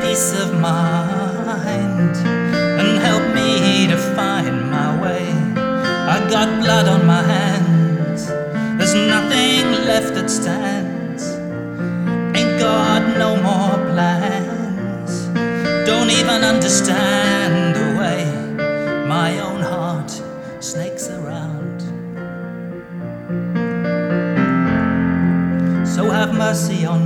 peace of mind and help me to find my way. I got blood on my hands, there's nothing left that stands. Ain't got no more plans, don't even understand the way my own heart snakes around. So have mercy on me.